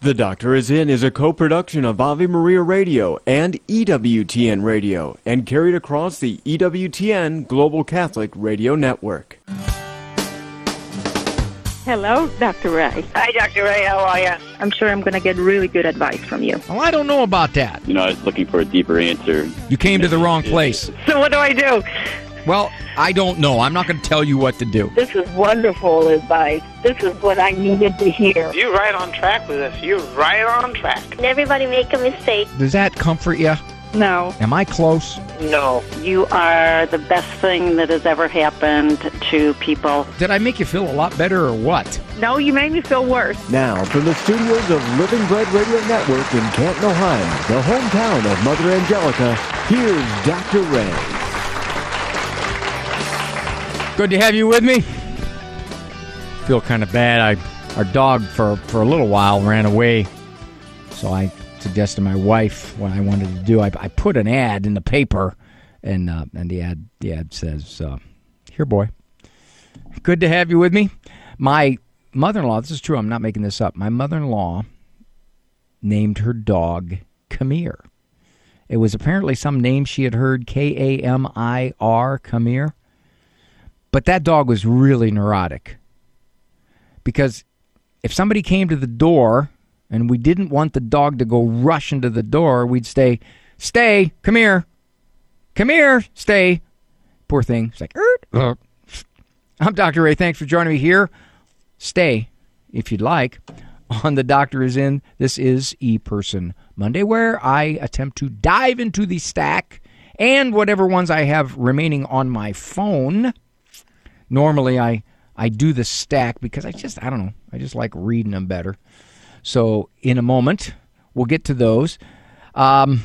The Doctor Is In is a co-production of Ave Maria Radio and EWTN Radio and carried across the EWTN Global Catholic Radio Network. Hello, Dr. Ray. Hi, Dr. Ray. How are you? I'm sure I'm going to get really good advice from you. Well, I don't know about that. I was looking for a deeper answer. You came to the wrong place. So what do I do? Well, I don't know. I'm not going to tell you what to do. This is wonderful advice. This is what I needed to hear. You're right on track with us. You're right on track. Everybody make a mistake. Does that comfort you? No. Am I close? No. You are the best thing that has ever happened to people. Did I make you feel a lot better or what? No, you made me feel worse. Now, from the studios of Living Bread Radio Network in Canton, Ohio, the hometown of Mother Angelica, here's Dr. Ray. Good to have you with me. Feel kind of bad. Our dog for a little while ran away, so I suggested to my wife what I wanted to do. I put an ad in the paper, and the ad says, "Here, boy. Good to have you with me." My mother-in-law. This is true. I'm not making this up. My mother-in-law named her dog Kamir. It was apparently some name she had heard, Kamir, Kamir. But that dog was really neurotic. Because if somebody came to the door and we didn't want the dog to go rush into the door, we'd stay, come here, stay. Poor thing. It's like, I'm Dr. Ray. Thanks for joining me here. Stay, if you'd like, on The Doctor Is In. This is ePerson Monday, where I attempt to dive into the stack and whatever ones I have remaining on my phone. Normally, I do the stack because I just like reading them better. So, in a moment, we'll get to those. Let's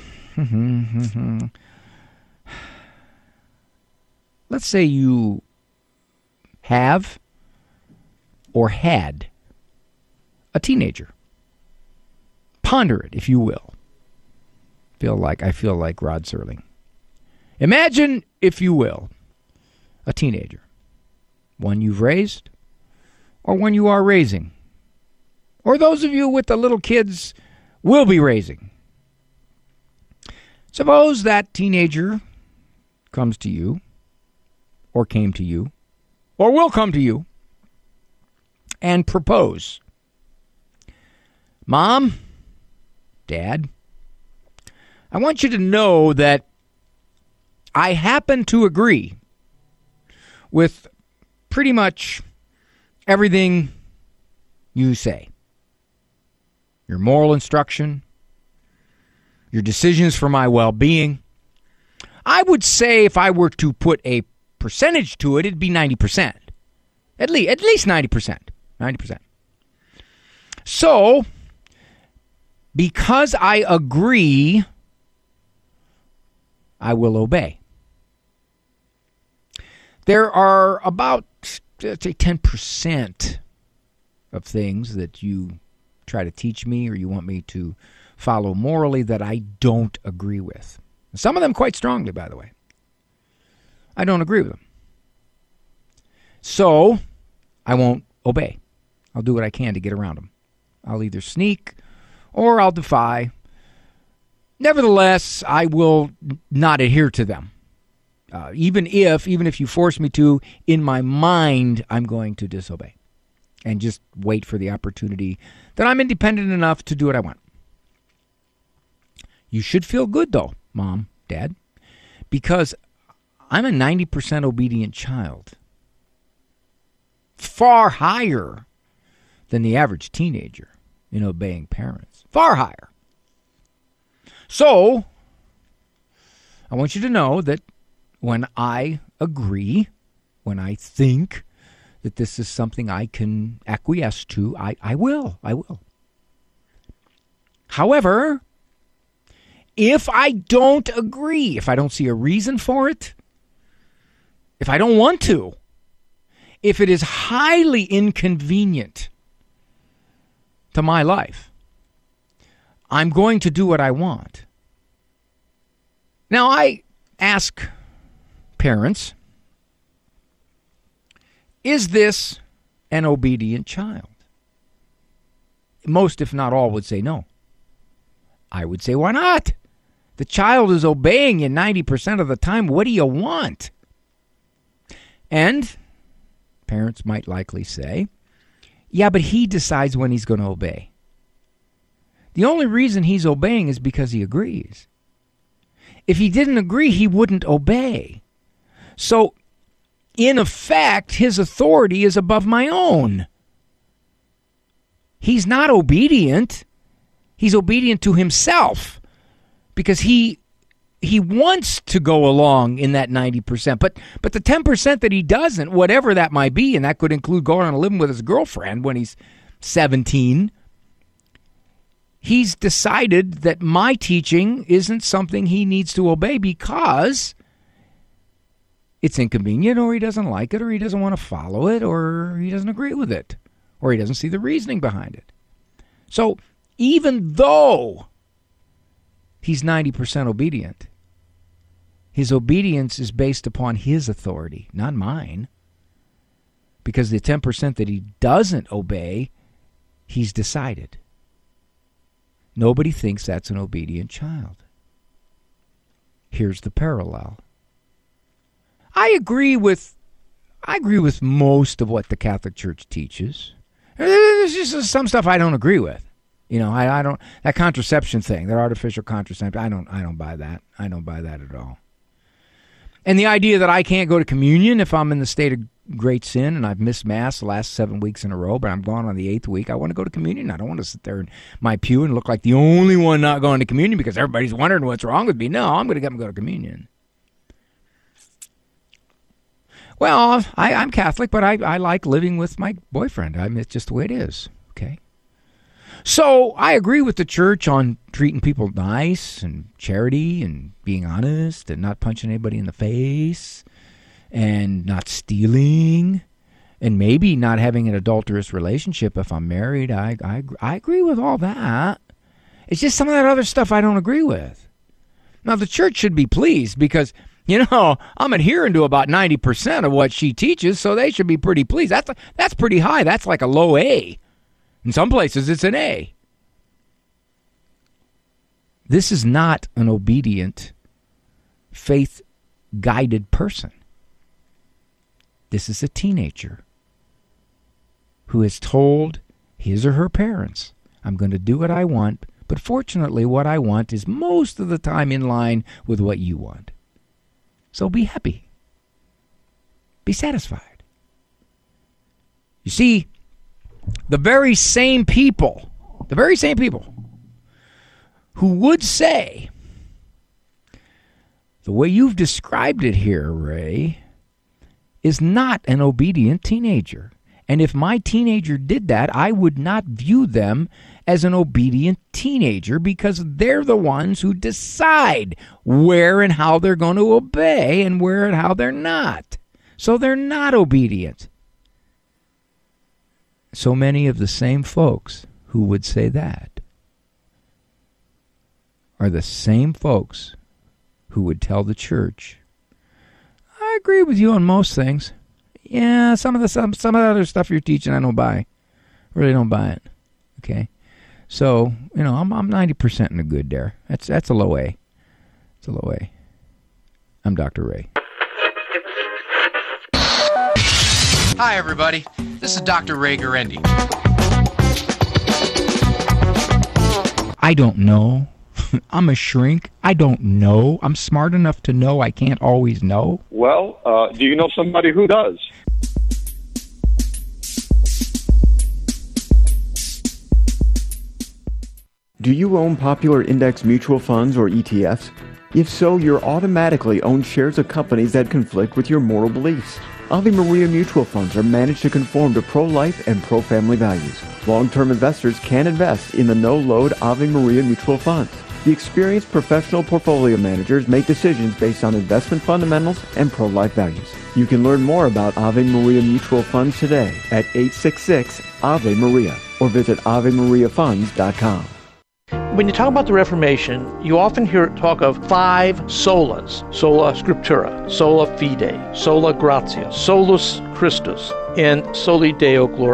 say you have or had a teenager. Ponder it, if you will. I feel like Rod Serling. Imagine, if you will, a teenager. One you've raised, or one you are raising, or those of you with the little kids will be raising. Suppose that teenager comes to you, or came to you, or will come to you, and propose. Mom, Dad, I want you to know that I happen to agree with pretty much everything you say. Your moral instruction, your decisions for my well-being. I would say if I were to put a percentage to it, it'd be 90%. At least 90%. 90%. So, because I agree, I will obey. There are about, let's say, 10% of things that you try to teach me or you want me to follow morally that I don't agree with. Some of them quite strongly, by the way. I don't agree with them. So, I won't obey. I'll do what I can to get around them. I'll either sneak or I'll defy. Nevertheless, I will not adhere to them. Even if you force me to, in my mind, I'm going to disobey and just wait for the opportunity that I'm independent enough to do what I want. You should feel good, though, Mom, Dad, because I'm a 90% obedient child. Far higher than the average teenager in obeying parents. Far higher. So, I want you to know that when I agree, when I think that this is something I can acquiesce to, I will. However, if I don't agree, if I don't see a reason for it, if I don't want to, if it is highly inconvenient to my life, I'm going to do what I want. Now, I ask parents, is this an obedient child? most, if not all, would say no. I would say, why not? The child is obeying you 90% of the time. What do you want? And parents might likely say, yeah, but he decides when he's going to obey. The only reason he's obeying is because he agrees. If he didn't agree, he wouldn't obey. So, in effect, his authority is above my own. He's not obedient. He's obedient to himself because he wants to go along in that 90%. But the 10% that he doesn't, whatever that might be, and that could include going on and living with his girlfriend when he's 17, he's decided that my teaching isn't something he needs to obey because it's inconvenient, or he doesn't like it, or he doesn't want to follow it, or he doesn't agree with it, or he doesn't see the reasoning behind it. So even though he's 90% obedient, his obedience is based upon his authority, not mine. Because the 10% that he doesn't obey, he's decided. Nobody thinks that's an obedient child. Here's the parallel. I agree with most of what the Catholic Church teaches. There's just some stuff I don't agree with. You know, I don't, that contraception thing, that artificial contraception, I don't buy that. I don't buy that at all. And the idea that I can't go to communion if I'm in the state of great sin and I've missed Mass the last 7 weeks in a row, but I'm gone on the 8th week, I want to go to communion. I don't want to sit there in my pew and look like the only one not going to communion because everybody's wondering what's wrong with me. No, I'm going to get them to go to communion. Well, I'm Catholic, but I like living with my boyfriend. I mean, it's just the way it is, okay? So I agree with the church on treating people nice and charity and being honest and not punching anybody in the face and not stealing and maybe not having an adulterous relationship if I'm married. I agree with all that. It's just some of that other stuff I don't agree with. Now, the church should be pleased because, you know, I'm adhering to about 90% of what she teaches, so they should be pretty pleased. That's pretty high. That's like a low A. In some places, it's an A. This is not an obedient, faith-guided person. This is a teenager who has told his or her parents, I'm going to do what I want, but fortunately what I want is most of the time in line with what you want. So be happy. Be satisfied. You see, the very same people who would say, the way you've described it here, Ray, is not an obedient teenager. And if my teenager did that, I would not view them as an obedient teenager because they're the ones who decide where and how they're going to obey and where and how they're not. So they're not obedient. So many of the same folks who would say that are the same folks who would tell the church, I agree with you on most things. Yeah, some of the other stuff you're teaching I don't buy. Really don't buy it. Okay? So, you know, I'm 90% in the good there. That's a low A. It's a low A. I'm Dr. Ray. Hi, everybody. This is Dr. Ray Guarendi. I don't know. I'm a shrink. I don't know. I'm smart enough to know I can't always know. Well, do you know somebody who does? Do you own popular index mutual funds or ETFs? If so, you're automatically owned shares of companies that conflict with your moral beliefs. Ave Maria mutual funds are managed to conform to pro-life and pro-family values. Long-term investors can invest in the no-load Ave Maria mutual funds. The experienced professional portfolio managers make decisions based on investment fundamentals and pro-life values. You can learn more about Ave Maria mutual funds today at 866-AVE-MARIA or visit AveMariaFunds.com. When you talk about the Reformation, you often hear talk of 5 solas: sola scriptura, sola fide, sola gratia, solus Christus, and soli Deo gloria.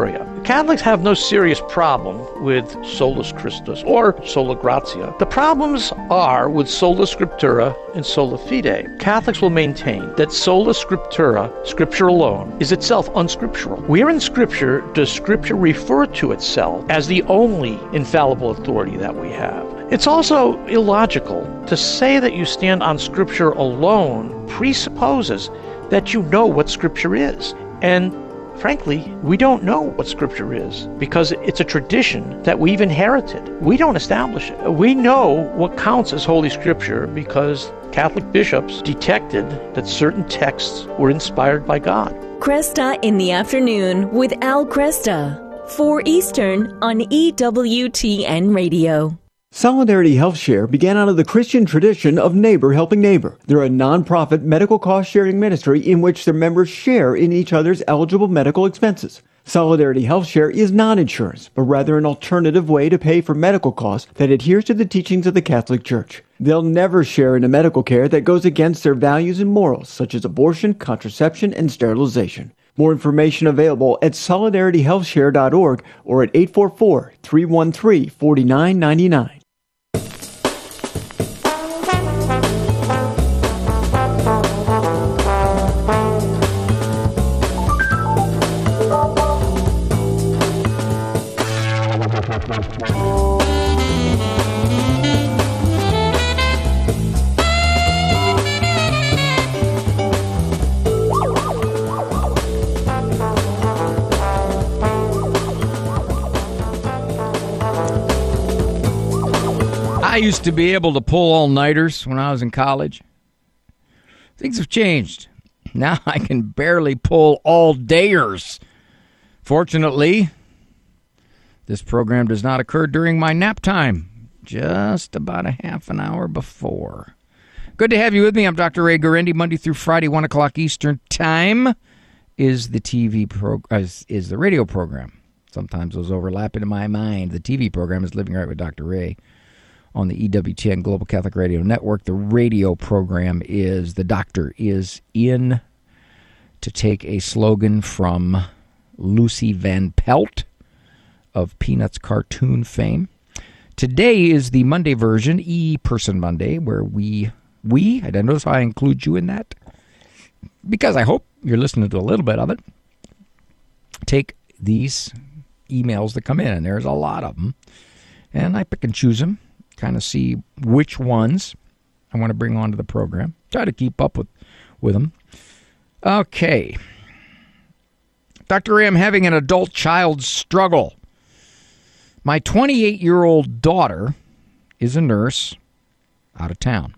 Catholics have no serious problem with Solus Christus or Sola Gratia. The problems are with Sola Scriptura and Sola Fide. Catholics will maintain that Sola Scriptura, Scripture alone, is itself unscriptural. Where in Scripture does Scripture refer to itself as the only infallible authority that we have? It's also illogical to say that you stand on Scripture alone presupposes that you know what Scripture is. And frankly, we don't know what Scripture is because it's a tradition that we've inherited. We don't establish it. We know what counts as Holy Scripture because Catholic bishops detected that certain texts were inspired by God. Cresta in the Afternoon with Al Cresta, 4 Eastern on EWTN Radio. Solidarity Health Share began out of the Christian tradition of neighbor helping neighbor. They're a nonprofit medical cost-sharing ministry in which their members share in each other's eligible medical expenses. Solidarity Health Share is not insurance, but rather an alternative way to pay for medical costs that adheres to the teachings of the Catholic Church. They'll never share in a medical care that goes against their values and morals, such as abortion, contraception, and sterilization. More information available at solidarityhealthshare.org or at 844-313-4999. I used to be able to pull all-nighters when I was in college. Things have changed. Now I can barely pull all-dayers. Fortunately, this program does not occur during my nap time, just about a half an hour before. Good to have you with me. I'm Dr. Ray Guarendi. Monday through Friday, 1 o'clock Eastern Time is the is the radio program. Sometimes those overlap into my mind. The TV program is Living Right with Dr. Ray on the EWTN Global Catholic Radio Network. The radio program is The Doctor is In, to take a slogan from Lucy Van Pelt of Peanuts cartoon fame. Today is the Monday version, E-Person Monday, where we, I notice how I include you in that, because I hope you're listening to a little bit of it, take these emails that come in, and there's a lot of them, and I pick and choose them, kind of see which ones I want to bring onto the program. Try to keep up with them. Okay. Dr. Ray, I'm having an adult child struggle. My 28-year-old daughter is a nurse out of town.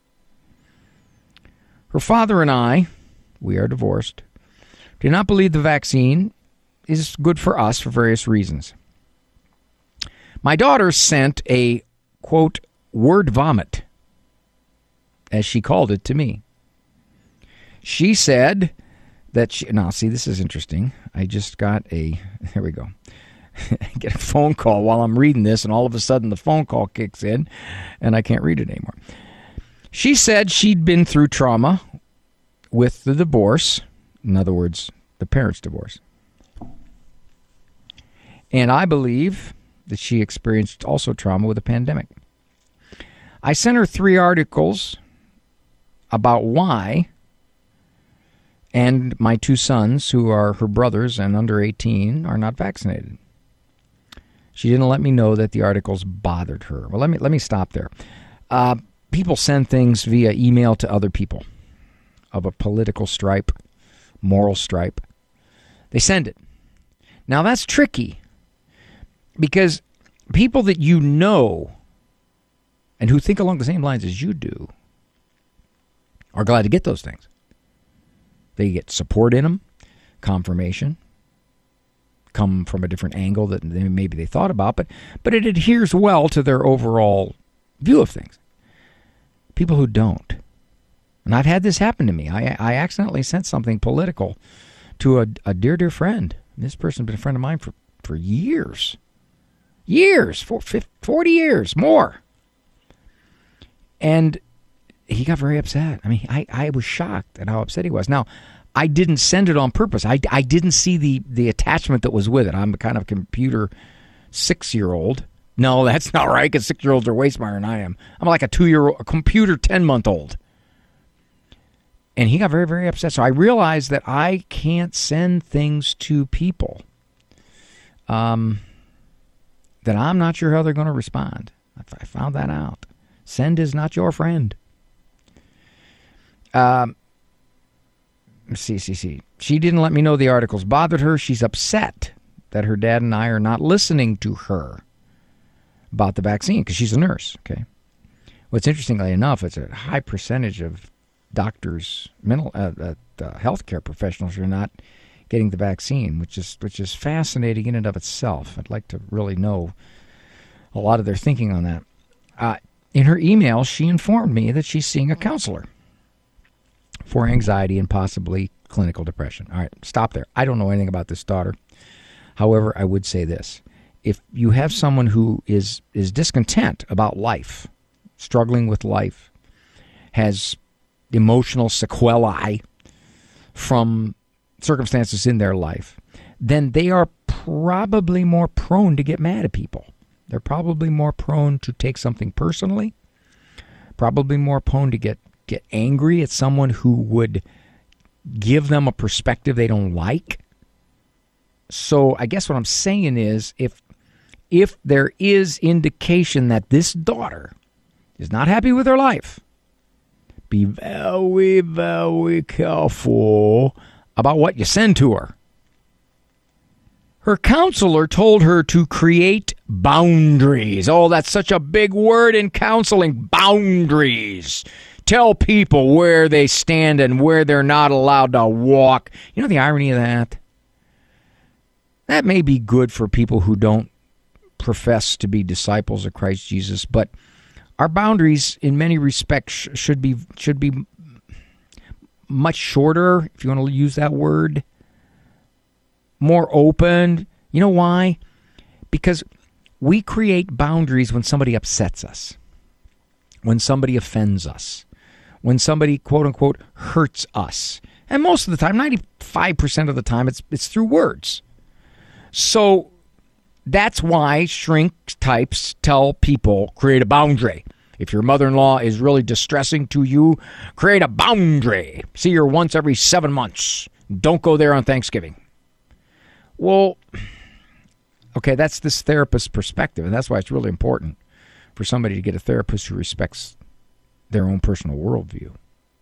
Her father and I, we are divorced, do not believe the vaccine is good for us for various reasons. My daughter sent a, quote, word vomit, as she called it, to me. She said that now see, this is interesting. I just got there we go. I get a phone call while I'm reading this, and all of a sudden the phone call kicks in, and I can't read it anymore. She said she'd been through trauma with the divorce. In other words, the parents' divorce. And I believe that she experienced also trauma with the pandemic. I sent her 3 articles about why, and my 2 sons, who are her brothers and under 18, are not vaccinated. She didn't let me know that the articles bothered her. Well, let me stop there. People send things via email to other people of a political stripe, moral stripe. They send it. Now, that's tricky, because people that you know and who think along the same lines as you do are glad to get those things. They get support in them, confirmation, come from a different angle that maybe they thought about, but it adheres well to their overall view of things. People who don't. And I've had this happen to me. I accidentally sent something political to a dear, dear friend. This person's been a friend of mine for years. Years, 40 years, more. And he got very upset. I mean, I was shocked at how upset he was. Now, I didn't send it on purpose. I didn't see the attachment that was with it. I'm a kind of computer 6-year-old. No, that's not right, because 6-year-olds are way smarter than I am. I'm like a computer 10-month-old. And he got very, very upset. So I realized that I can't send things to people that I'm not sure how they're going to respond. I found that out. Send is not your friend. See. She didn't let me know the articles bothered her. She's upset that her dad and I are not listening to her about the vaccine because she's a nurse. Okay. What's interestingly enough, it's a high percentage of doctors, healthcare professionals who are not getting the vaccine, which is fascinating in and of itself. I'd like to really know a lot of their thinking on that. In her email, she informed me that she's seeing a counselor for anxiety and possibly clinical depression. All right, stop there. I don't know anything about this daughter. However, I would say this. If you have someone who is discontent about life, struggling with life, has emotional sequelae from circumstances in their life, then they are probably more prone to get mad at people. They're probably more prone to take something personally, probably more prone to get angry at someone who would give them a perspective they don't like. So I guess what I'm saying is if there is indication that this daughter is not happy with her life, be very, very careful about what you send to her. Her counselor told her to create boundaries. Oh, that's such a big word in counseling. Boundaries. Tell people where they stand and where they're not allowed to walk. You know the irony of that? That may be good for people who don't profess to be disciples of Christ Jesus, but our boundaries in many respects should be much shorter, if you want to use that word. More open. You know why? Because we create boundaries when somebody upsets us, when somebody offends us, when somebody, quote unquote, hurts us. And most of the time, 95% of the time, it's through words. So that's why shrink types tell people, create a boundary. If your mother-in-law is really distressing to you, create a boundary. See her once every 7 months. Don't go there on Thanksgiving. Well, okay, that's this therapist's perspective, and that's why it's really important for somebody to get a therapist who respects their own personal worldview.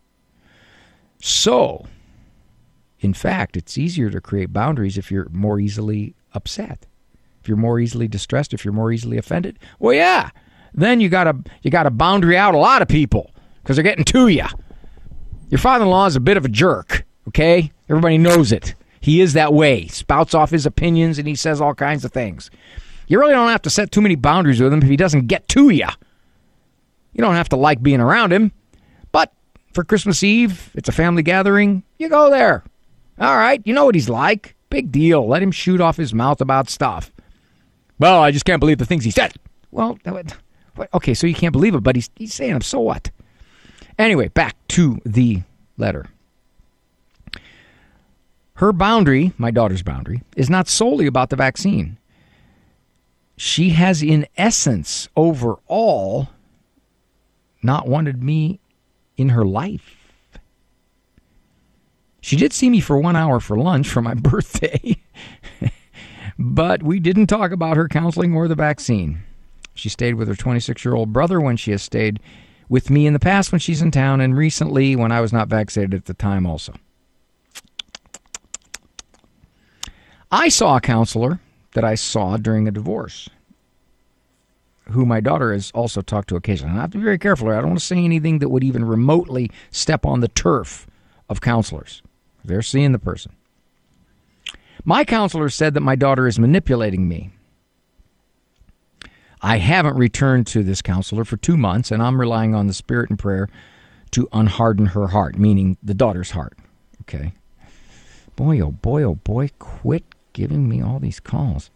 So, in fact, it's easier to create boundaries if you're more easily upset, if you're more easily distressed, if you're more easily offended. Well, yeah, then you gotta boundary out a lot of people because they're getting to you. Your father-in-law is a bit of a jerk, okay? Everybody knows it. He is that way. He spouts off his opinions and he says all kinds of things. You really don't have to set too many boundaries with him if he doesn't get to you. You don't have to like being around him. But for Christmas Eve, it's a family gathering, you go there. All right, you know what he's like. Big deal. Let him shoot off his mouth about stuff. Well, I just can't believe the things he said. Well, okay, so you can't believe it, but he's saying them, so what? Anyway, back to the letter. Her boundary, my daughter's boundary, is not solely about the vaccine. She has, in essence, overall, not wanted me in her life. She did see me for 1 hour for lunch for my birthday, but we didn't talk about her counseling or the vaccine. She stayed with her 26-year-old brother when she has stayed with me in the past when she's in town, and recently when I was not vaccinated at the time also. I saw a counselor that I saw during a divorce, who my daughter has also talked to occasionally. And I have to be very careful here. I don't want to say anything that would even remotely step on the turf of counselors. They're seeing the person. My counselor said that my daughter is manipulating me. I haven't returned to this counselor for 2 months, and I'm relying on the Spirit and prayer to unharden her heart, meaning the daughter's heart. Okay. Boy, oh boy, quit giving me all these calls.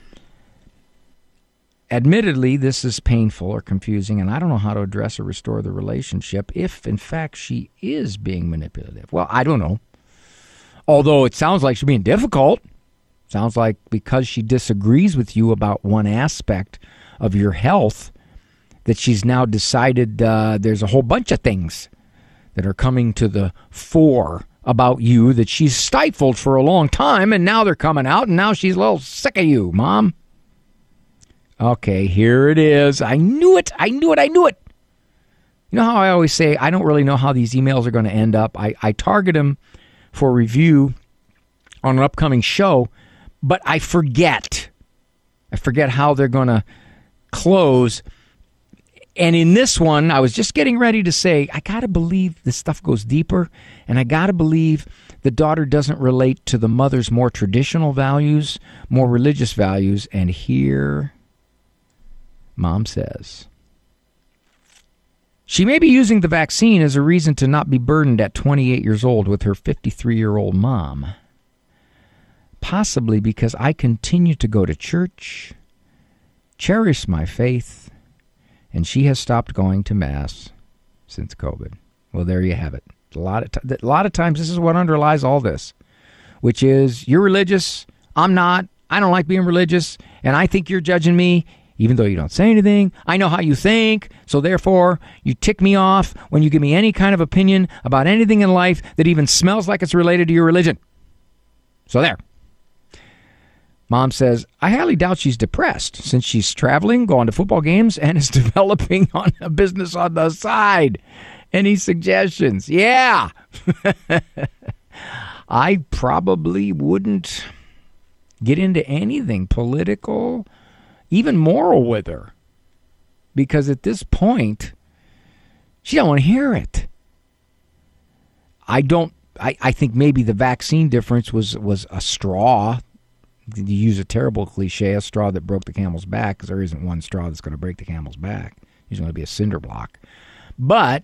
Admittedly, this is painful or confusing, and I don't know how to address or restore the relationship if, in fact, she is being manipulative. Well, I don't know. Although it sounds like she's being difficult. Sounds like because she disagrees with you about one aspect of your health, that she's now decided there's a whole bunch of things that are coming to the fore about you that she's stifled for a long time, and now they're coming out, and now she's a little sick of you, Mom. Okay, here it is. I knew it. You know how I always say I don't really know how these emails are going to end up. I target them for review on an upcoming show, but I forget. I forget how they're going to close. And in this one, I was just getting ready to say, I got to believe this stuff goes deeper, and I got to believe the daughter doesn't relate to the mother's more traditional values, more religious values. And here, Mom says, she may be using the vaccine as a reason to not be burdened at 28 years old with her 53-year-old mom. Possibly because I continue to go to church, cherish my faith, and she has stopped going to Mass since COVID. Well, there you have it. A lot of times this is what underlies all this, which is you're religious, I'm not, I don't like being religious, and I think you're judging me, even though you don't say anything. I know how you think, so therefore you tick me off when you give me any kind of opinion about anything in life that even smells like it's related to your religion. So there. Mom says, I highly doubt she's depressed since she's traveling, going to football games, and is developing on a business on the side. Any suggestions? Yeah. I probably wouldn't get into anything political, even moral with her. Because at this point, she don't want to hear it. I think maybe the vaccine difference was a straw. You use a terrible cliche, a straw that broke the camel's back, because there isn't one straw that's going to break the camel's back. There's going to be a cinder block. But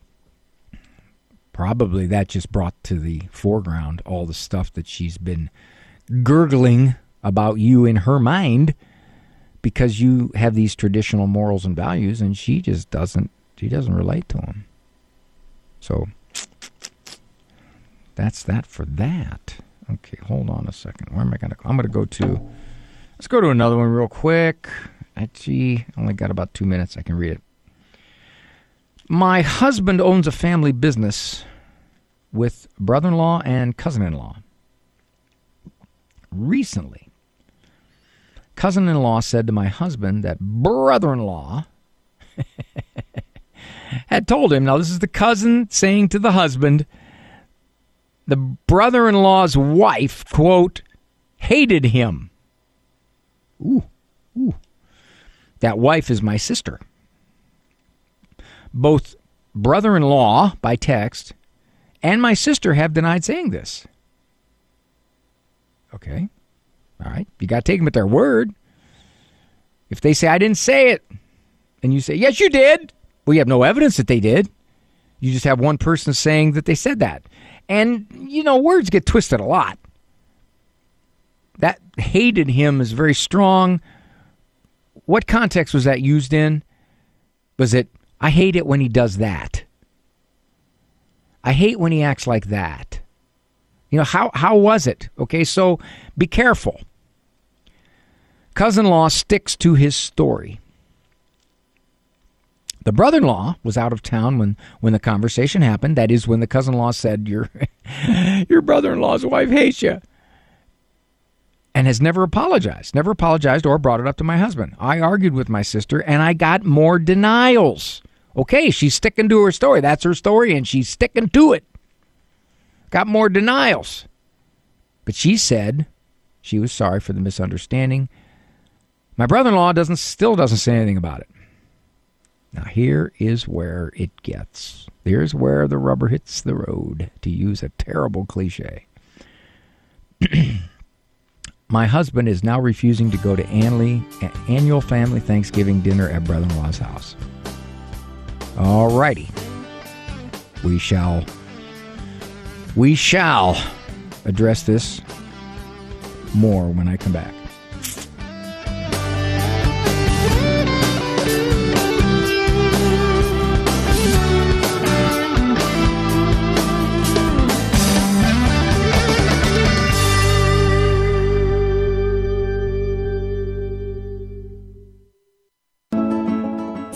probably that just brought to the foreground all the stuff that she's been gurgling about you in her mind, because you have these traditional morals and values, and she just doesn't relate to them. So that's that for that. Okay, hold on a second. Where am I going to go? I'm going to go to, let's go to another one real quick. Gee, I only got about 2 minutes. I can read it. My husband owns a family business with brother-in-law and cousin-in-law. Recently, cousin-in-law said to my husband that brother-in-law had told him, now this is the cousin saying to the husband, the brother-in-law's wife, quote, hated him. Ooh. That wife is my sister. Both brother-in-law, by text, and my sister have denied saying this. Okay. All right. You got to take them at their word. If they say, I didn't say it, and you say, yes, you did. Well, you have no evidence that they did. You just have one person saying that they said that. And, words get twisted a lot. That hated him is very strong. What context was that used in? Was it, I hate it when he does that. I hate when he acts like that. How was it? Okay, so be careful. Cousin-in-law sticks to his story. The brother-in-law was out of town when the conversation happened. That is when the cousin-in-law said, your brother-in-law's wife hates you. And has never apologized or brought it up to my husband. I argued with my sister, and I got more denials. Okay, she's sticking to her story. That's her story, and she's sticking to it. Got more denials. But she said she was sorry for the misunderstanding. My brother-in-law still doesn't say anything about it. Now, here is where it gets. Here's where the rubber hits the road, to use a terrible cliche. My husband is now refusing to go to annual family Thanksgiving dinner at brother-in-law's house. All righty. We shall address this more when I come back.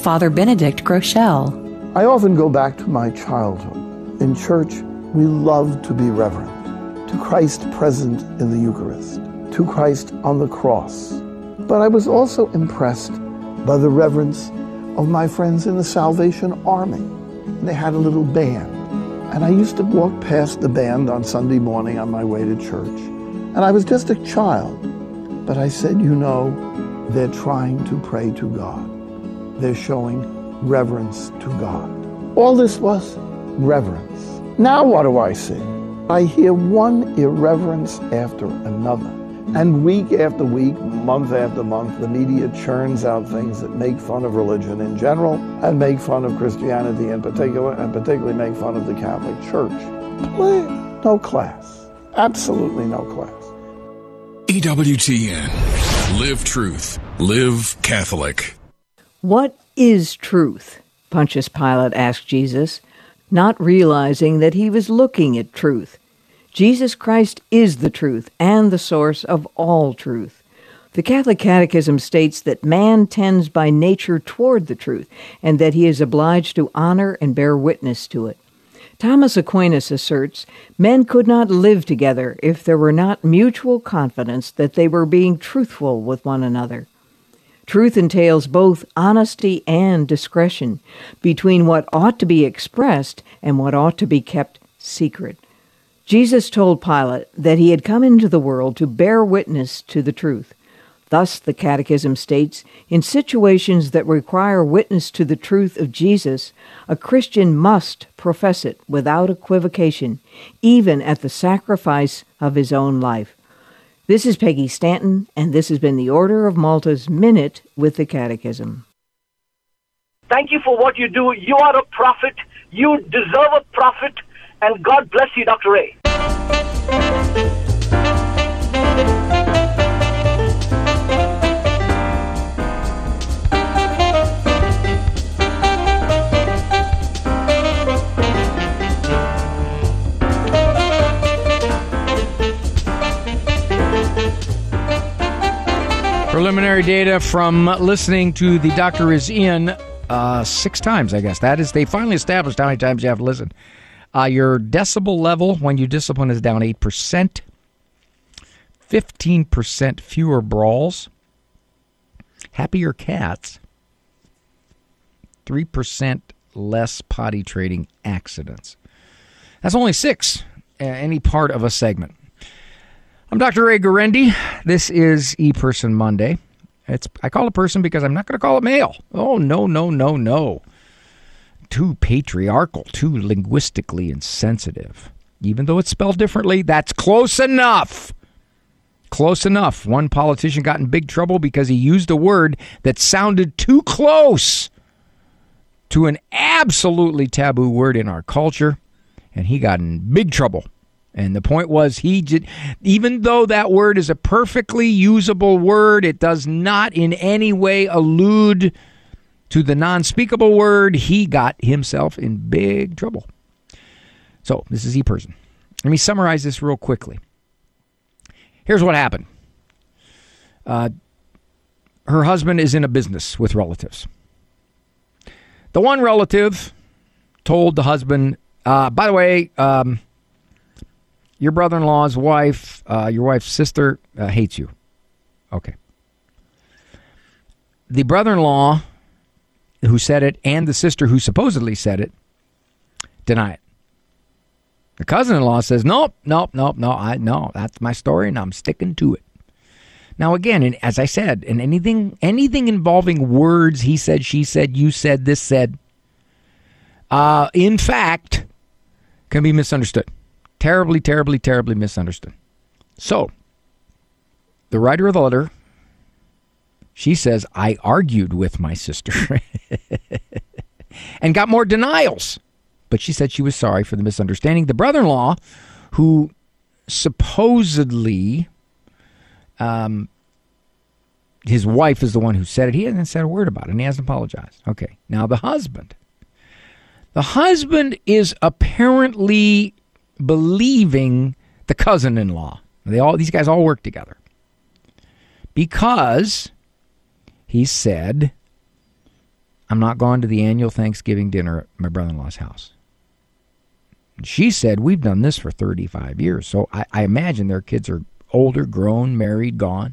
Father Benedict Groeschel. I often go back to my childhood. In church, we love to be reverent to Christ present in the Eucharist, to Christ on the cross. But I was also impressed by the reverence of my friends in the Salvation Army. They had a little band, and I used to walk past the band on Sunday morning on my way to church. And I was just a child, but I said, you know, they're trying to pray to God. They're showing reverence to God. All this was reverence. Now what do I see? I hear one irreverence after another. And week after week, month after month, the media churns out things that make fun of religion in general and make fun of Christianity in particular, and particularly make fun of the Catholic Church. No class. Absolutely no class. EWTN. Live truth. Live Catholic. What is truth? Pontius Pilate asked Jesus, not realizing that he was looking at truth. Jesus Christ is the truth and the source of all truth. The Catholic Catechism states that man tends by nature toward the truth, and that he is obliged to honor and bear witness to it. Thomas Aquinas asserts men could not live together if there were not mutual confidence that they were being truthful with one another. Truth entails both honesty and discretion between what ought to be expressed and what ought to be kept secret. Jesus told Pilate that he had come into the world to bear witness to the truth. Thus, the Catechism states, in situations that require witness to the truth of Jesus, a Christian must profess it without equivocation, even at the sacrifice of his own life. This is Peggy Stanton, and this has been the Order of Malta's Minute with the Catechism. Thank you for what you do. You are a prophet. You deserve a prophet. And God bless you, Dr. Ray. Preliminary data from listening to The Doctor Is In 6 times, I guess. That is, they finally established how many times you have to listen. Your decibel level when you discipline is down 8%. 15% fewer brawls. Happier cats. 3% less potty training accidents. That's only 6, any part of a segment. I'm Dr. Ray Guarendi. This is E-Person Monday. I call it person because I'm not going to call it male. Oh, no. Too patriarchal, too linguistically insensitive. Even though it's spelled differently, that's close enough. Close enough. One politician got in big trouble because he used a word that sounded too close to an absolutely taboo word in our culture, and he got in big trouble. And the point was, even though that word is a perfectly usable word, it does not in any way allude to the non-speakable word. He got himself in big trouble. So, this is E-Person. Let me summarize this real quickly. Here's what happened. Her husband is in a business with relatives. The one relative told the husband, by the way, your brother-in-law's wife, your wife's sister, hates you. Okay. The brother-in-law who said it and the sister who supposedly said it deny it. The cousin-in-law says, nope, that's my story and I'm sticking to it. Now, again, as I said, in anything involving words, he said, she said, you said, this said, in fact, can be misunderstood. Terribly, terribly, terribly misunderstood. So, the writer of the letter, she says, I argued with my sister and got more denials. But she said she was sorry for the misunderstanding. The brother-in-law, who supposedly, his wife is the one who said it. He hasn't said a word about it, and he hasn't apologized. Okay, now the husband. The husband is apparently believing the cousin-in-law. These guys all work together. Because he said, I'm not going to the annual Thanksgiving dinner at my brother-in-law's house. She said, we've done this for 35 years. So I imagine their kids are older, grown, married, gone.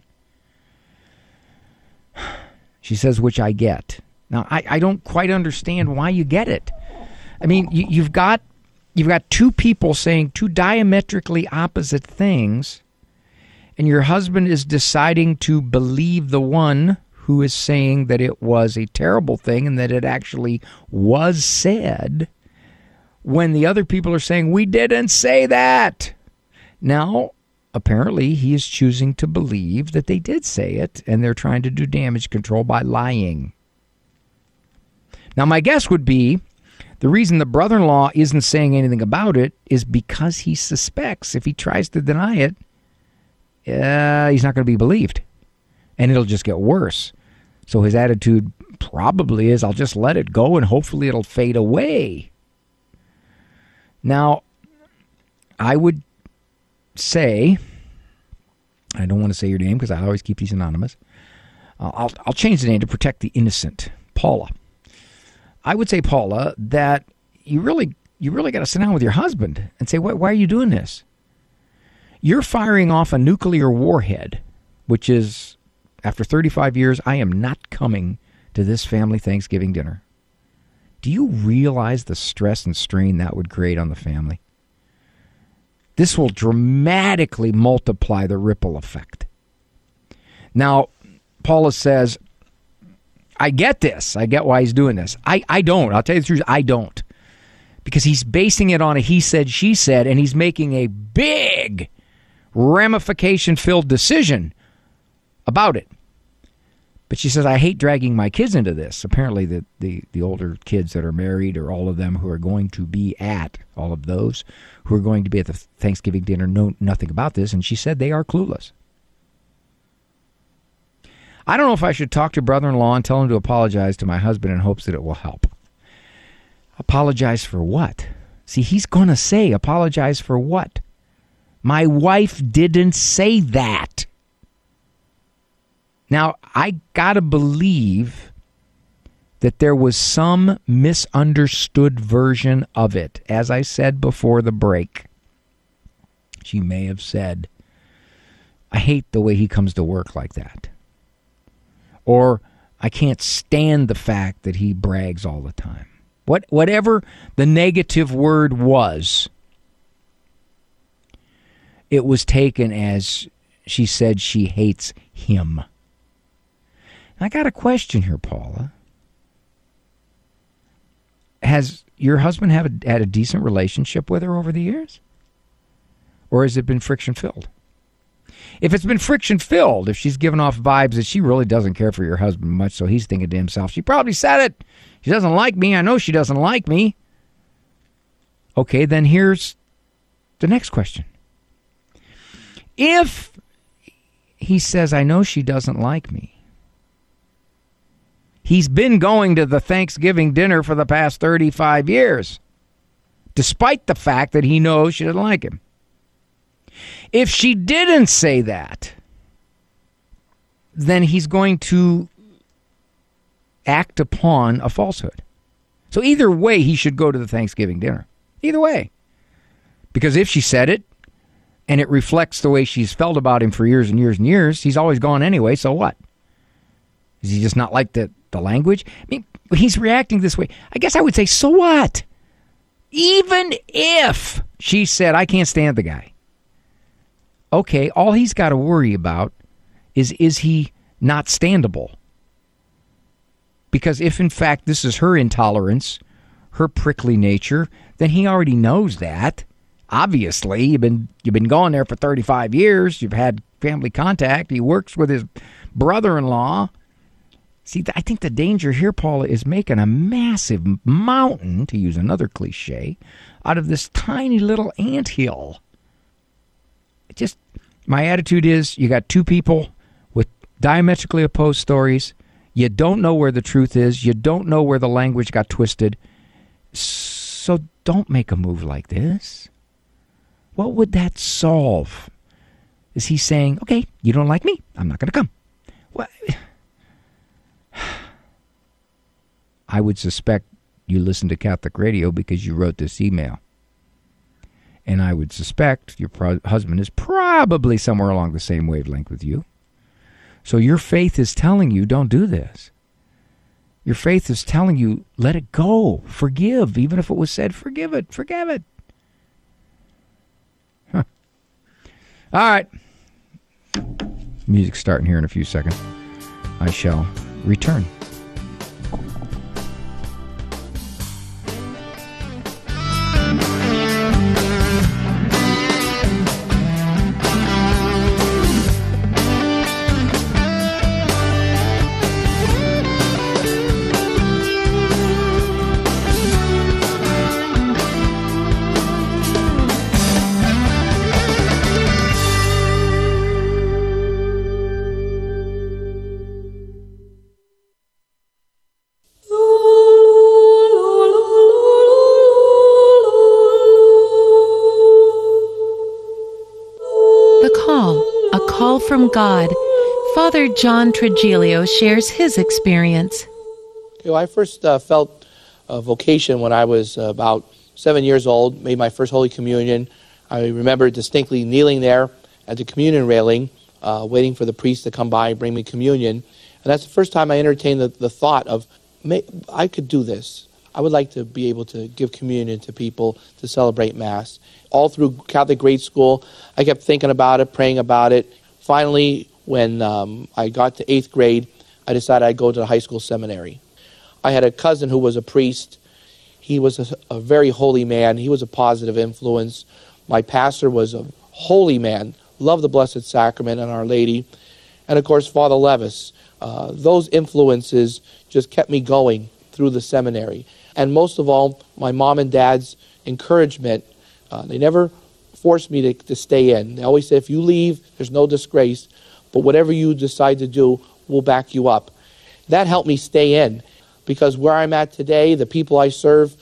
She says, which I get. Now, I don't quite understand why you get it. I mean, you've got two people saying two diametrically opposite things, and your husband is deciding to believe the one who is saying that it was a terrible thing and that it actually was said, when the other people are saying, we didn't say that. Now, apparently, he is choosing to believe that they did say it, and they're trying to do damage control by lying. Now, my guess would be the reason the brother-in-law isn't saying anything about it is because he suspects if he tries to deny it, he's not going to be believed, and it'll just get worse. So his attitude probably is, I'll just let it go, and hopefully it'll fade away. Now, I would say, I don't want to say your name because I always keep these anonymous. I'll change the name to protect the innocent. Paula. I would say, Paula, that you really got to sit down with your husband and say, why are you doing this? You're firing off a nuclear warhead, which is, after 35 years, I am not coming to this family Thanksgiving dinner. Do you realize the stress and strain that would create on the family? This will dramatically multiply the ripple effect. Now, Paula says, I get this. I get why he's doing this. I don't. I'll tell you the truth. I don't. Because he's basing it on a he said, she said, and he's making a big ramification-filled decision about it. But she says, I hate dragging my kids into this. Apparently the older kids that are married, or all of them who are going to be at, all of those who are going to be at the Thanksgiving dinner, know nothing about this. And she said they are clueless. I don't know if I should talk to brother-in-law and tell him to apologize to my husband in hopes that it will help. Apologize for what? See, he's going to say, apologize for what? My wife didn't say that. Now, I got to believe that there was some misunderstood version of it. As I said before the break, she may have said, I hate the way he comes to work like that. Or, I can't stand the fact that he brags all the time. Whatever the negative word was, it was taken as she said she hates him. I got a question here, Paula. Has your husband had a decent relationship with her over the years? Or has it been friction-filled? If it's been friction-filled, if she's given off vibes that she really doesn't care for your husband much, so he's thinking to himself, she probably said it. She doesn't like me. I know she doesn't like me. Okay, then here's the next question. If he says, I know she doesn't like me, he's been going to the Thanksgiving dinner for the past 35 years, despite the fact that he knows she doesn't like him. If she didn't say that, then he's going to act upon a falsehood. So either way, he should go to the Thanksgiving dinner. Either way. Because if she said it, and it reflects the way she's felt about him for years and years and years, he's always gone anyway, so what? Does he just not like the language? I mean, he's reacting this way. I guess I would say, so what? Even if she said, I can't stand the guy. Okay, all he's got to worry about is he not standable? Because if, in fact, this is her intolerance, her prickly nature, then he already knows that. Obviously, you've been going there for 35 years. You've had family contact. He works with his brother-in-law. See, I think the danger here, Paula, is making a massive mountain, to use another cliche, out of this tiny little anthill. Just, my attitude is, you got two people with diametrically opposed stories. You don't know where the truth is. You don't know where the language got twisted. So don't make a move like this. What would that solve? Is he saying, okay, you don't like me, I'm not going to come? What? I would suspect you listen to Catholic radio because you wrote this email. And I would suspect your husband is probably somewhere along the same wavelength with you. So your faith is telling you, don't do this. Your faith is telling you, let it go. Forgive. Even if it was said, forgive it. Forgive it. Huh. All right. Music's starting here in a few seconds. I shall return. From God, Father John Trigilio shares his experience. I first felt a vocation when I was about 7 years old, made my first Holy Communion. I remember distinctly kneeling there at the communion railing, waiting for the priest to come by and bring me communion. And that's the first time I entertained the thought of, I could do this. I would like to be able to give communion to people to celebrate Mass. All through Catholic grade school, I kept thinking about it, praying about it. Finally, when I got to 8th grade, I decided I'd go to the high school seminary. I had a cousin who was a priest. He was a very holy man. He was a positive influence. My pastor was a holy man, loved the Blessed Sacrament and Our Lady. And, of course, Father Levis. Those influences just kept me going through the seminary. And most of all, my mom and dad's encouragement. They never forced me to stay in. They always say, if you leave, there's no disgrace, but whatever you decide to do, we'll back you up. That helped me stay in, because where I'm at today, the people I serve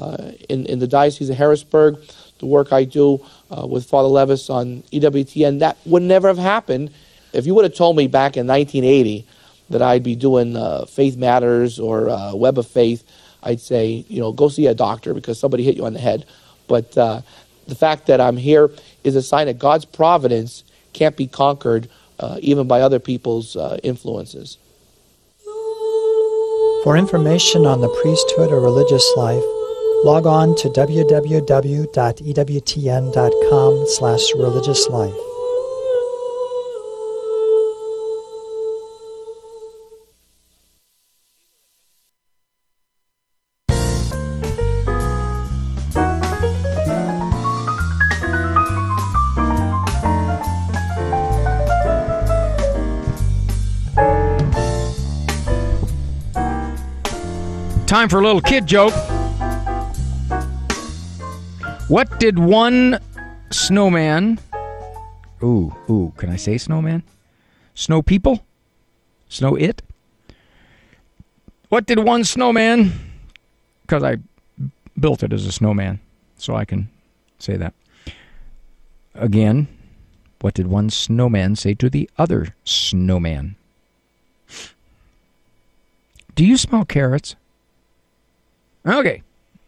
in the Diocese of Harrisburg, the work I do with Father Levis on EWTN, that would never have happened if you would have told me back in 1980 that I'd be doing Faith Matters or Web of Faith. I'd say, go see a doctor because somebody hit you on the head. But the fact that I'm here is a sign that God's providence can't be conquered even by other people's influences. For information on the priesthood or religious life, log on to www.ewtn.com/religiouslife. Time for a little kid joke. What did one snowman... Ooh, can I say snowman? Snow people? Snow it? What did one snowman... Because I built it as a snowman, so I can say that. Again, what did one snowman say to the other snowman? Do you smell carrots? Okay.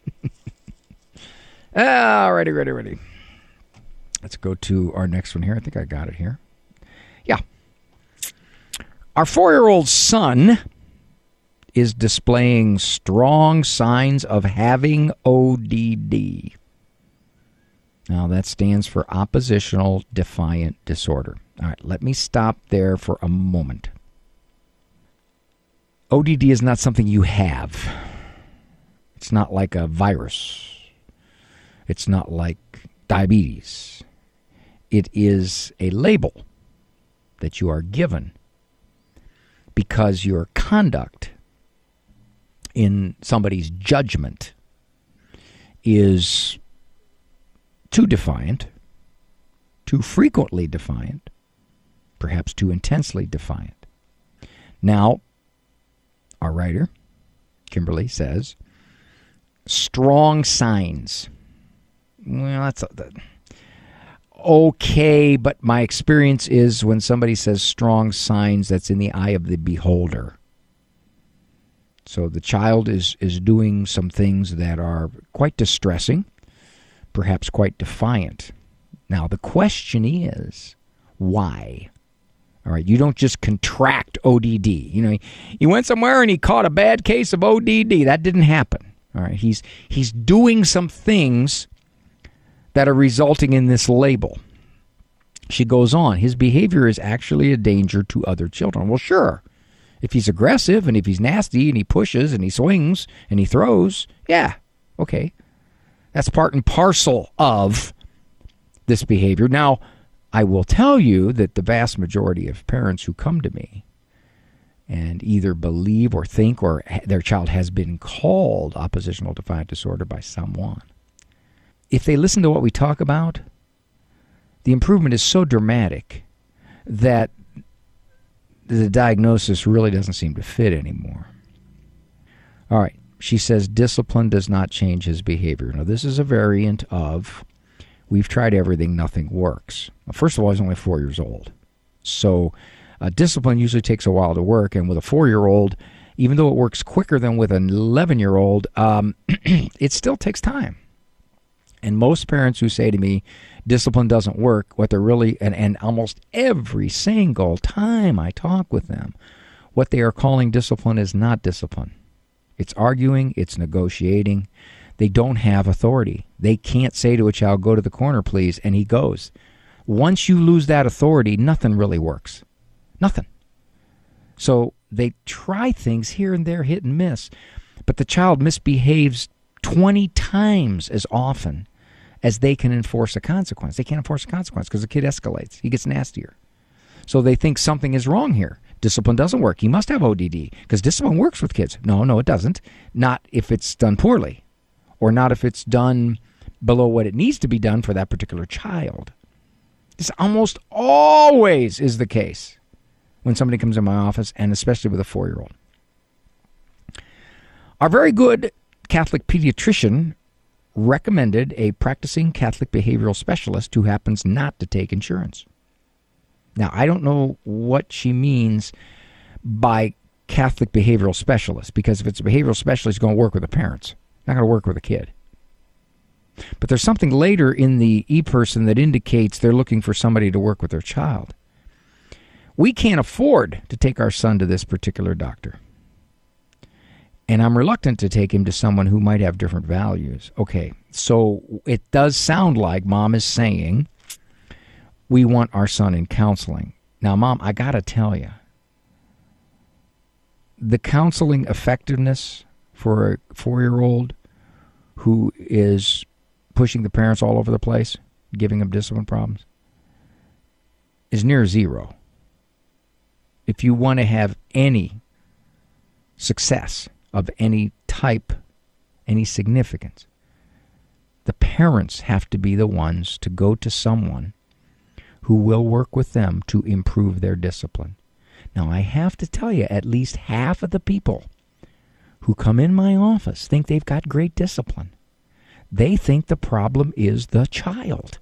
Ready. Let's go to our next one here. I think I got it here. Yeah. Our 4-year-old son is displaying strong signs of having ODD. Now, that stands for Oppositional Defiant Disorder. All right, let me stop there for a moment. ODD is not something you have. It's not like a virus. It's not like diabetes. It is a label that you are given because your conduct in somebody's judgment is too defiant, too frequently defiant, perhaps too intensely defiant. Now, our writer, Kimberly, says, strong signs. Well, that's okay, but my experience is when somebody says strong signs, that's in the eye of the beholder. So the child is doing some things that are quite distressing, perhaps quite defiant. Now, the question is, why? All right, you don't just contract ODD. You know, he went somewhere and he caught a bad case of ODD. That didn't happen. All right, he's doing some things that are resulting in this label. She goes on, his behavior is actually a danger to other children. Well, sure. If he's aggressive and if he's nasty and he pushes and he swings and he throws, yeah, okay. That's part and parcel of this behavior. Now, I will tell you that the vast majority of parents who come to me and either believe or think or their child has been called oppositional defiant disorder by someone, if they listen to what we talk about, the improvement is so dramatic that the diagnosis really doesn't seem to fit anymore. All right, she says discipline does not change his behavior. Now, this is a variant of we've tried everything, nothing works. Well, first of all, he's only 4 years old. So discipline usually takes a while to work, and with a 4-year-old, even though it works quicker than with an 11-year-old, it still takes time. And most parents who say to me, discipline doesn't work, what they're really, and almost every single time I talk with them, what they are calling discipline is not discipline. It's arguing, it's negotiating. They don't have authority. They can't say to a child, go to the corner, please, and he goes. Once you lose that authority, nothing really works. Nothing. So they try things here and there, hit and miss, but the child misbehaves 20 times as often as they can enforce a consequence. They can't enforce a consequence because the kid escalates. He gets nastier. So they think something is wrong here. Discipline doesn't work. He must have ODD because discipline works with kids. No, it doesn't. Not if it's done poorly or not if it's done below what it needs to be done for that particular child. This almost always is the case when somebody comes in my office, and especially with a 4-year-old. Our very good Catholic pediatrician recommended a practicing Catholic behavioral specialist who happens not to take insurance. Now, I don't know what she means by Catholic behavioral specialist, because if it's a behavioral specialist, it's going to work with the parents, not going to work with a kid. But there's something later in the e-person that indicates they're looking for somebody to work with their child. We can't afford to take our son to this particular doctor. And I'm reluctant to take him to someone who might have different values. Okay, so it does sound like Mom is saying we want our son in counseling. Now, Mom, I got to tell you, the counseling effectiveness for a 4-year-old who is pushing the parents all over the place, giving them discipline problems, is near zero. If you want to have any success of any type, any significance, the parents have to be the ones to go to someone who will work with them to improve their discipline. Now, I have to tell you, at least half of the people who come in my office think they've got great discipline. They think the problem is the child.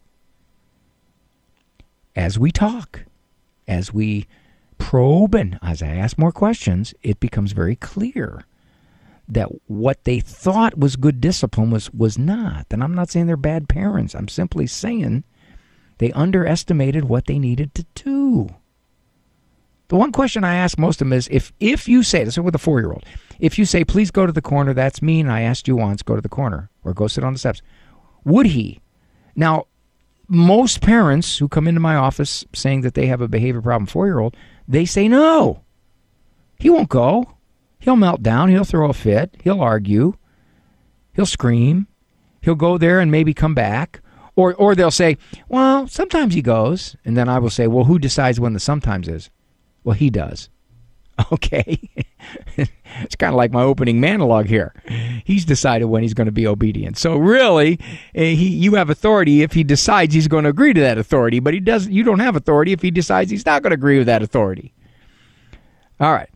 As we talk, as we probe, and as I ask more questions, it becomes very clear that what they thought was good discipline was not. And I'm not saying they're bad parents. I'm simply saying they underestimated what they needed to do. The one question I ask most of them is, if you say, this is with a 4-year-old, if you say, please go to the corner, that's mean, I asked you once, go to the corner, or go sit on the steps, would he? Now, most parents who come into my office saying that they have a behavior problem 4-year-old, they say no. He won't go. He'll melt down. He'll throw a fit. He'll argue. He'll scream. He'll go there and maybe come back. Or they'll say, well, sometimes he goes. And then I will say, well, who decides when the sometimes is? Well, he does. Okay. It's kind of like my opening monologue here. He's decided when he's going to be obedient. So really, you have authority if he decides he's going to agree to that authority, but you don't have authority if he decides he's not going to agree with that authority. All right.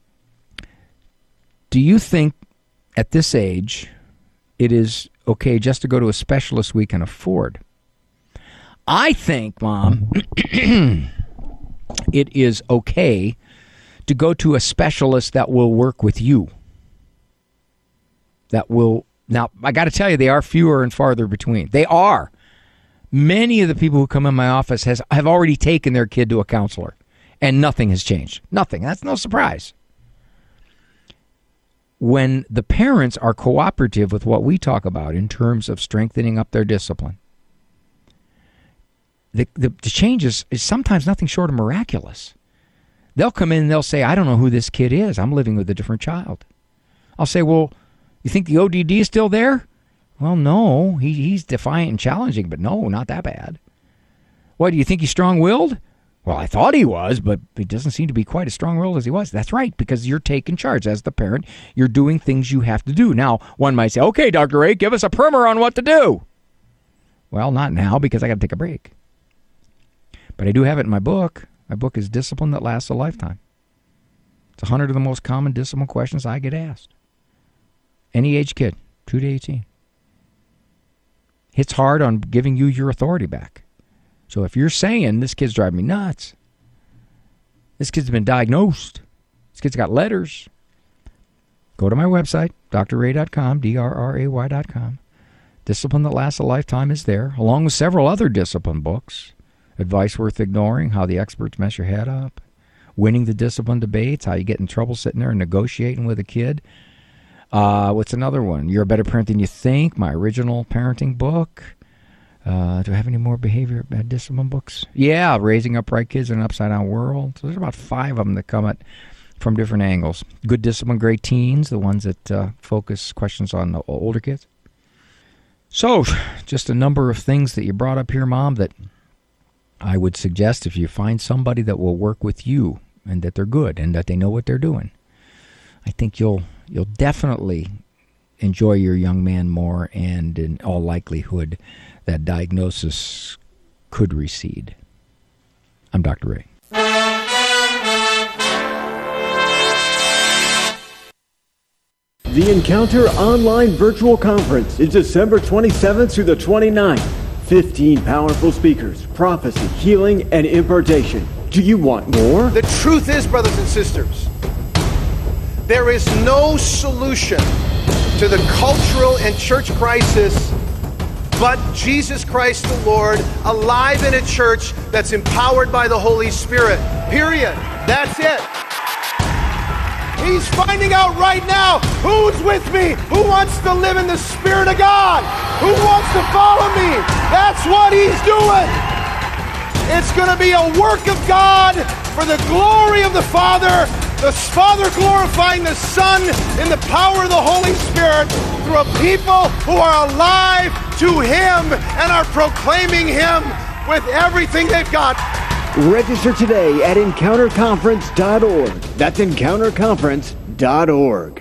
Do you think at this age it is okay just to go to a specialist we can afford? I think, Mom, it is okay to go to a specialist that will work with you. that will... Now, I got to tell you, they are fewer and farther between. They are. Many of the people who come in my office have already taken their kid to a counselor, and nothing has changed. Nothing. That's no surprise. When the parents are cooperative with what we talk about in terms of strengthening up their discipline, the change is sometimes nothing short of miraculous. They'll come in and they'll say, I don't know who this kid is. I'm living with a different child. I'll say, well, you think the ODD is still there? Well, no. He's defiant and challenging, but no, not that bad. What, do you think he's strong-willed? Well, I thought he was, but he doesn't seem to be quite as strong-willed as he was. That's right, because you're taking charge. As the parent, you're doing things you have to do. Now, one might say, okay, Dr. Ray, give us a primer on what to do. Well, not now, because I got to take a break. But I do have it in my book. My book is Discipline That Lasts a Lifetime. It's 100 of the most common discipline questions I get asked. Any age kid, 2 to 18. Hits hard on giving you your authority back. So if you're saying, this kid's driving me nuts, this kid's been diagnosed, this kid's got letters, go to my website, drray.com, drray.com. Discipline That Lasts a Lifetime is there, along with several other discipline books. Advice Worth Ignoring, How the Experts Mess Your Head Up. Winning the Discipline Debates, How You Get in Trouble Sitting There and Negotiating with a Kid. What's another one? You're a Better Parent Than You Think, my original parenting book. Do I have any more behavior discipline books? Yeah, Raising Upright Kids in an Upside Down World. So there's about 5 of them that come at from different angles. Good Discipline, Great Teens, the ones that focus questions on the older kids. So, just a number of things that you brought up here, Mom, that I would suggest if you find somebody that will work with you and that they're good and that they know what they're doing, I think you'll definitely enjoy your young man more, and in all likelihood, that diagnosis could recede. I'm Dr. Ray. The Encounter Online Virtual Conference is December 27th through the 29th. 15 powerful speakers, prophecy, healing, and impartation. Do you want more? The truth is, brothers and sisters, there is no solution to the cultural and church crisis but Jesus Christ the Lord, alive in a church that's empowered by the Holy Spirit. Period. That's it. He's finding out right now who's with me, who wants to live in the Spirit of God, who wants to follow me. That's what he's doing. It's going to be a work of God for the glory of the Father glorifying the Son in the power of the Holy Spirit through a people who are alive to Him and are proclaiming Him with everything they've got. Register today at EncounterConference.org. That's EncounterConference.org.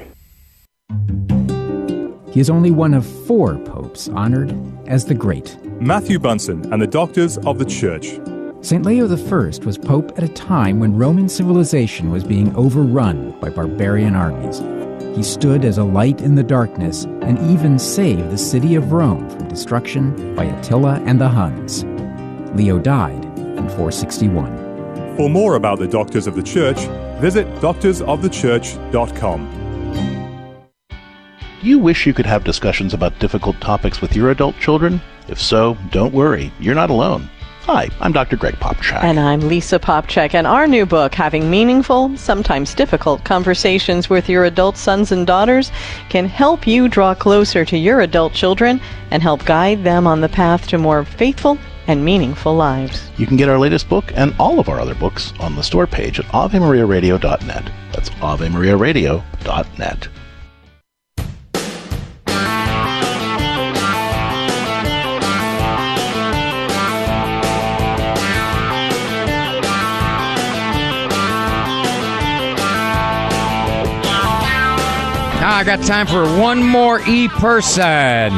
He is only one of 4 popes honored as the Great. Matthew Bunsen and the Doctors of the Church. St. Leo I was pope at a time when Roman civilization was being overrun by barbarian armies. He stood as a light in the darkness and even saved the city of Rome from destruction by Attila and the Huns. Leo died in 461. For more about the Doctors of the Church, visit doctorsofthechurch.com. Do you wish you could have discussions about difficult topics with your adult children? If so, don't worry, you're not alone. Hi, I'm Dr. Greg Popchak. And I'm Lisa Popchak, and our new book, Having Meaningful, Sometimes Difficult Conversations with Your Adult Sons and Daughters, can help you draw closer to your adult children and help guide them on the path to more faithful and meaningful lives. You can get our latest book and all of our other books on the store page at AveMariaRadio.net. That's AveMariaRadio.net. I got time for one more e-person.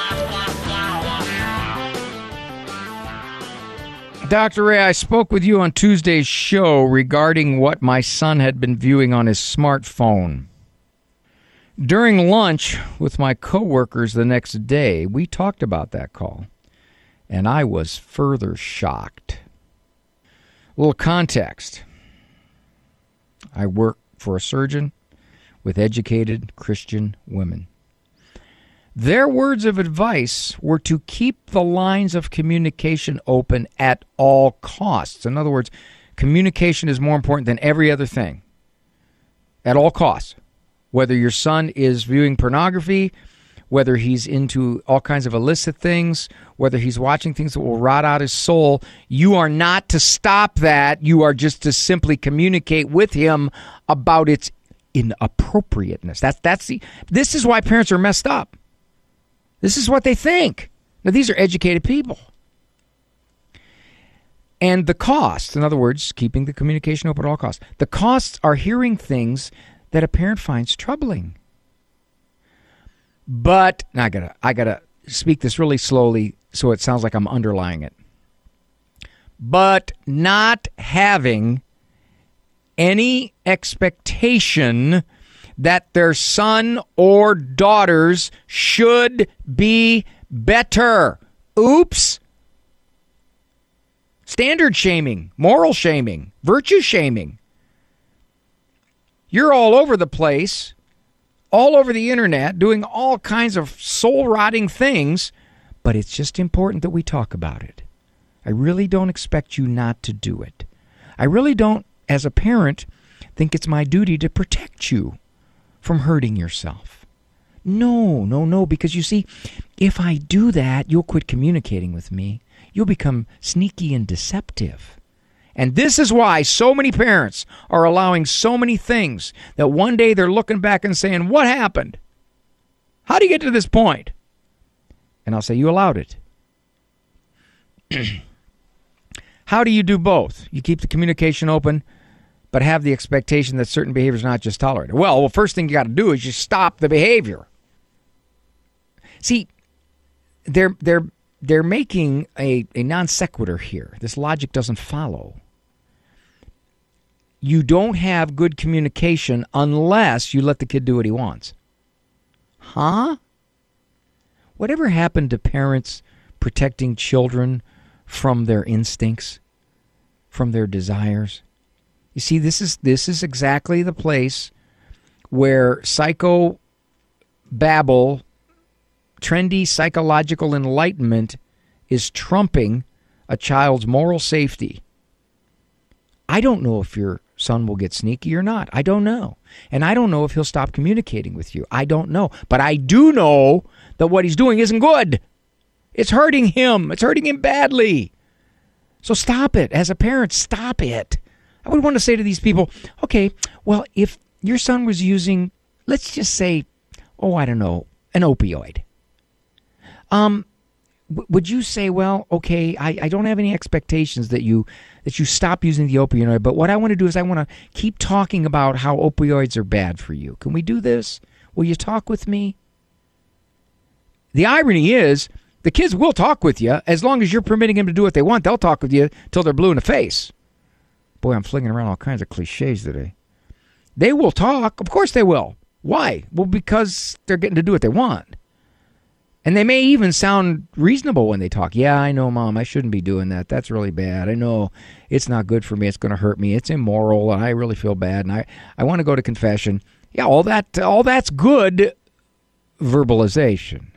Dr. Ray, I spoke with you on Tuesday's show regarding what my son had been viewing on his smartphone. During lunch with my coworkers the next day, we talked about that call, and I was further shocked. A little context. I work for a surgeon with educated Christian women. Their words of advice were to keep the lines of communication open at all costs. In other words, communication is more important than every other thing. At all costs. Whether your son is viewing pornography, whether he's into all kinds of illicit things, whether he's watching things that will rot out his soul, you are not to stop that. You are just to simply communicate with him about its inappropriateness. This is why parents are messed up. This is what they think. Now, these are educated people. And the cost, in other words, keeping the communication open at all costs, the costs are hearing things that a parent finds troubling. But, now I gotta speak this really slowly so it sounds like I'm underlying it. But not having any expectation that their son or daughters should be better. Oops. Standard shaming, moral shaming, virtue shaming. You're all over the place, all over the internet, doing all kinds of soul-rotting things, but it's just important that we talk about it. I really don't expect you not to do it. I really don't, as a parent, think it's my duty to protect you from hurting yourself. No, because you see, if I do that, you'll quit communicating with me. You'll become sneaky and deceptive. And this is why so many parents are allowing so many things that one day they're looking back and saying, what happened? How do you get to this point? And I'll say, you allowed it. How do you do both? You keep the communication open, but have the expectation that certain behavior is not just tolerated. Well, first thing you got to do is you stop the behavior. See, they're making a non sequitur here. This logic doesn't follow. You don't have good communication unless you let the kid do what he wants. Huh? Whatever happened to parents protecting children from their instincts, from their desires? You see, this is exactly the place where psychobabble, trendy psychological enlightenment is trumping a child's moral safety. I don't know if your son will get sneaky or not. I don't know. And I don't know if he'll stop communicating with you. I don't know. But I do know that what he's doing isn't good. It's hurting him. It's hurting him badly. So stop it. As a parent, stop it. I would want to say to these people, okay, well, if your son was using, let's just say, I don't know, an opioid. Would you say, well, okay, I don't have any expectations that you stop using the opioid, but what I want to do is I want to keep talking about how opioids are bad for you. Can we do this? Will you talk with me? The irony is, the kids will talk with you as long as you're permitting them to do what they want. They'll talk with you till they're blue in the face. Boy, I'm flinging around all kinds of cliches today. They will talk. Of course they will. Why? Well, because they're getting to do what they want. And they may even sound reasonable when they talk. Yeah, I know, Mom, I shouldn't be doing that. That's really bad. I know it's not good for me. It's going to hurt me. It's immoral, and I really feel bad, and I want to go to confession. Yeah, all that's good verbalization.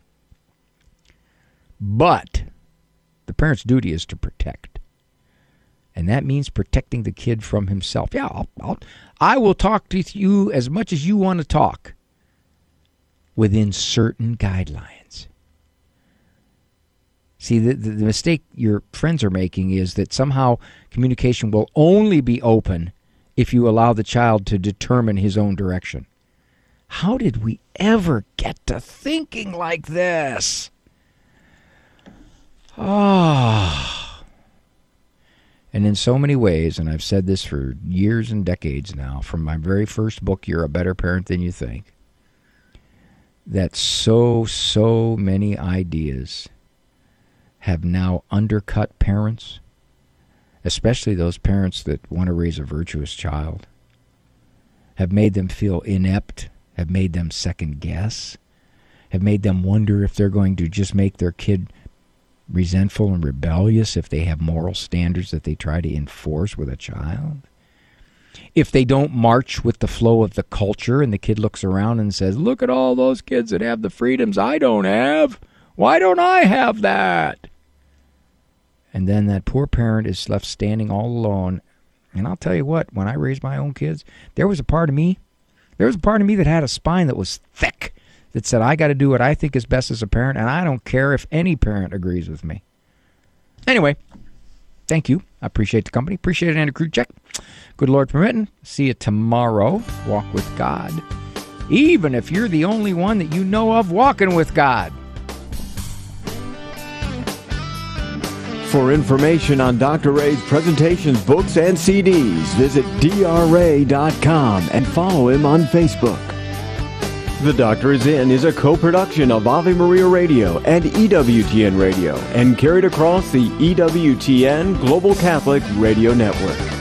But the parent's duty is to protect. And that means protecting the kid from himself. Yeah, I will talk to you as much as you want to talk within certain guidelines. See, the mistake your friends are making is that somehow communication will only be open if you allow the child to determine his own direction. How did we ever get to thinking like this? And in so many ways, and I've said this for years and decades now, from my very first book, You're a Better Parent Than You Think, that so many ideas have now undercut parents, especially those parents that want to raise a virtuous child, have made them feel inept, have made them second guess, have made them wonder if they're going to just make their kid resentful and rebellious if they have moral standards that they try to enforce with a child. if they don't march with the flow of the culture and the kid looks around and says, look at all those kids that have the freedoms I don't have. Why don't I have that? And then that poor parent is left standing all alone. And I'll tell you what, when I raised my own kids, there was a part of me that had a spine that was thick, that said, I got to do what I think is best as a parent, and I don't care if any parent agrees with me. Anyway, thank you. I appreciate the company. Appreciate it, Andrew Kruchek. Good Lord permitting. See you tomorrow. Walk with God. Even if you're the only one that you know of walking with God. For information on Dr. Ray's presentations, books, and CDs, visit drray.com and follow him on Facebook. The Doctor is In is a co-production of Ave Maria Radio and EWTN Radio and carried across the EWTN Global Catholic Radio Network.